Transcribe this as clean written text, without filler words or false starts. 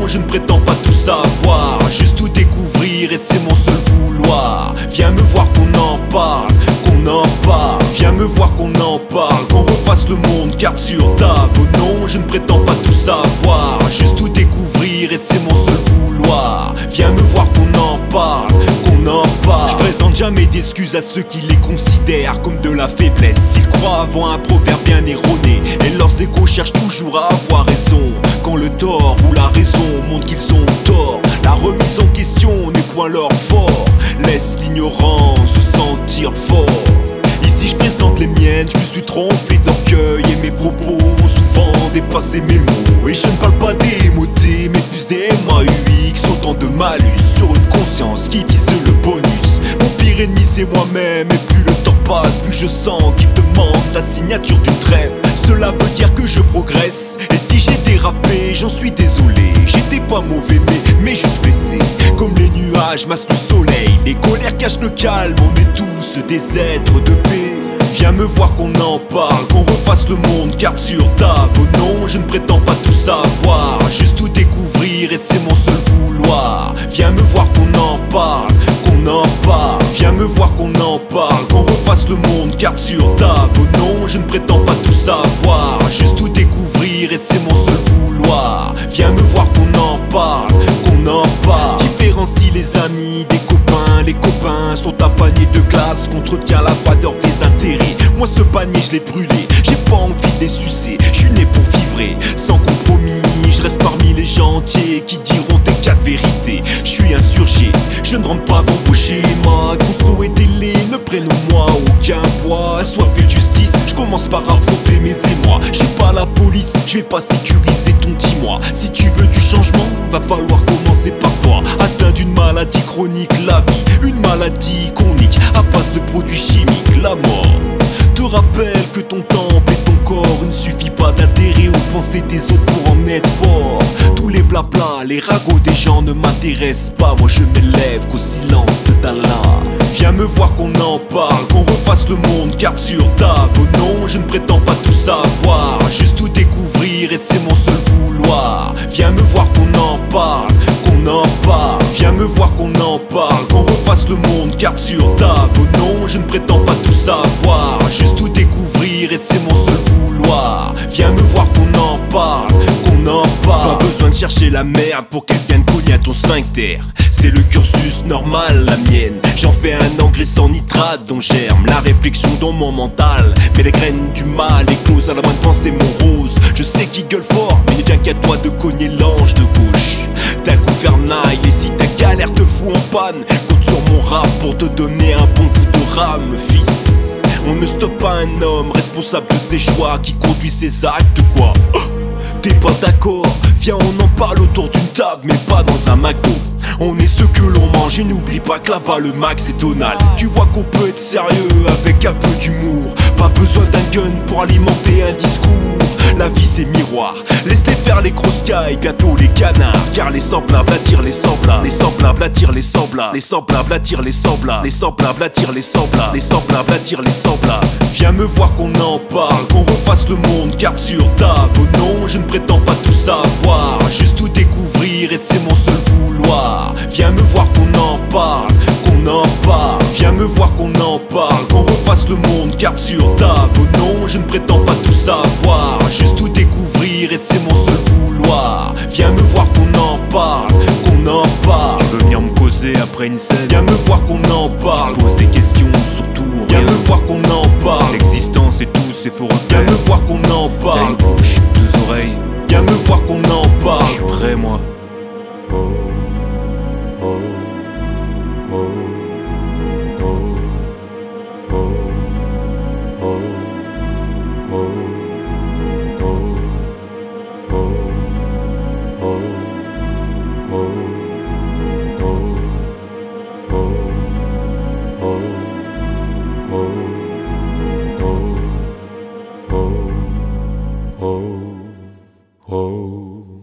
je ne prétends pas tout savoir, juste tout découvrir et c'est mon seul vouloir. Viens me voir qu'on en parle, qu'on en parle. Viens me voir qu'on en parle, qu'on refasse le monde carte sur table. Oh non, je ne prétends pas tout savoir, juste tout découvrir et c'est mon seul vouloir. Viens me voir qu'on en parle, qu'on en parle. Je présente jamais d'excuses à ceux qui les considèrent comme de la faiblesse. Ils croient avoir un proverbe bien erroné et leurs égos cherchent toujours à avoir raison, quand le tort ou la raison montre qu'ils ont tort. La remise en question n'est point leur fort, laisse l'ignorance se sentir fort. Ici je présente les miennes, je me suis trompé d'orgueil et mes propos ont souvent dépassé mes mots. Et je ne parle pas des motés mais plus des MAUX, autant de malus sur une conscience qui vise le bonus. Mon pire ennemi c'est moi-même et plus le temps passe, plus je sens qu'il demande la signature d'une trêve. Cela veut dire que je progresse, et si j'ai dérapé j'en suis désolé. J'étais pas mauvais mais juste baissé, comme les nuages masquent le soleil. Les colères cachent le calme, on est tous des êtres de paix. Viens me voir qu'on en parle, qu'on refasse le monde carte sur table. Oh non, je ne prétends pas tout savoir, juste tout découvrir et c'est mon seul vouloir. Viens me voir qu'on en parle, qu'on en parle. Viens me voir qu'on en parle, qu'on refasse le monde carte sur table. Oh non, je ne prétends pas tout savoir, juste tout découvrir et c'est mon seul vouloir. Viens me voir qu'on en parle, qu'on en parle. Différencie les amis des copains, les copains sont un panier de glace qu'entretient la froideur des intérêts. Moi ce panier je l'ai brûlé, j'ai pas envie de les sucer. Je suis né pour vivre sans compromis, je reste parmi les gens entiers qui diront des quatre vérités. Je suis insurgé, je ne rentre pas dans vos schémas. Conso et télé ne prennent au moi aucun poids. Assoiffé de justice, je commence par affronter mes émois. Je suis pas la police, je vais pas sécuriser ton dis-moi. Si tu veux du changement, va falloir commencer par toi. Atteint d'une maladie chronique, la vie, une maladie chronique à base de produits chimiques, la mort te rappelle que ton temple et ton corps, il ne suffit pas d'adhérer aux pensées des autres pour en être fort. Tous les blabla, les ragots des gens ne m'intéressent pas. Moi je m'élève qu'au silence d'Allah. Viens me voir qu'on en parle, qu'on refasse le monde carte sur table. Oh non, je ne prétends pas tout savoir, juste tout découvrir et c'est mon seul vouloir. Viens me voir qu'on en parle, qu'on en parle. Viens me voir qu'on en parle, qu'on refasse le monde carte sur table. Oh non, je ne prétends pas tout savoir, juste tout découvrir et c'est mon seul vouloir. Viens me voir qu'on en parle, qu'on en parle. Pas besoin de chercher la merde pour qu'elle vienne cogner à ton sphincter. C'est le cursus normal, la mienne. J'en fais un engrais sans nitrate dont germe la réflexion dans mon mental. Mais les graines du mal éclosent à la moindre pensée morose. Je sais qu'il gueule fort, mais ne tient qu'à toi de cogner l'ange de gauche. T'as le gouvernail et si ta galère te fout en panne, compte sur mon rap pour te donner un bon coup de rame, fils. On ne stoppe pas un homme responsable de ses choix qui conduit ses actes, quoi. T'es pas d'accord? Viens on en parle autour d'une table mais pas dans un McDo. On est ce que l'on mange et n'oublie pas que là-bas le max est tonal. Tu vois qu'on peut être sérieux avec un peu d'humour. Pas besoin d'un gun pour alimenter un discours. La vie c'est miroir, laisse-les faire les grosses cailles, bientôt les canards. Car les semblables attirent les semblables, les semblables attirent les semblables, les semblables attirent les semblables, les semblables attirent les semblables, les semblables attirent les semblables. Viens me voir qu'on en parle, qu'on refasse le monde carte sur table. Oh non, je ne prétends pas tout savoir, juste tout découvrir et c'est mon seul vouloir. Viens me voir qu'on en parle, qu'on en parle. Viens me voir qu'on en parle, qu'on refasse le monde carte sur table. Oh non, je ne prétends pas tout savoir, juste tout découvrir et c'est mon seul vouloir. Viens me voir qu'on en parle, qu'on en parle. Tu veux venir me causer après une scène? Viens me voir qu'on en parle, pose des questions surtout. Viens me voir qu'on en parle. L'existence et tout c'est faux Viens repères. me voir qu'on en T'as parle. une bouche, deux oreilles. Viens me voir qu'on en Je parle. suis prêt moi. Oh, oh, oh, oh, oh, oh, oh, oh, oh, oh.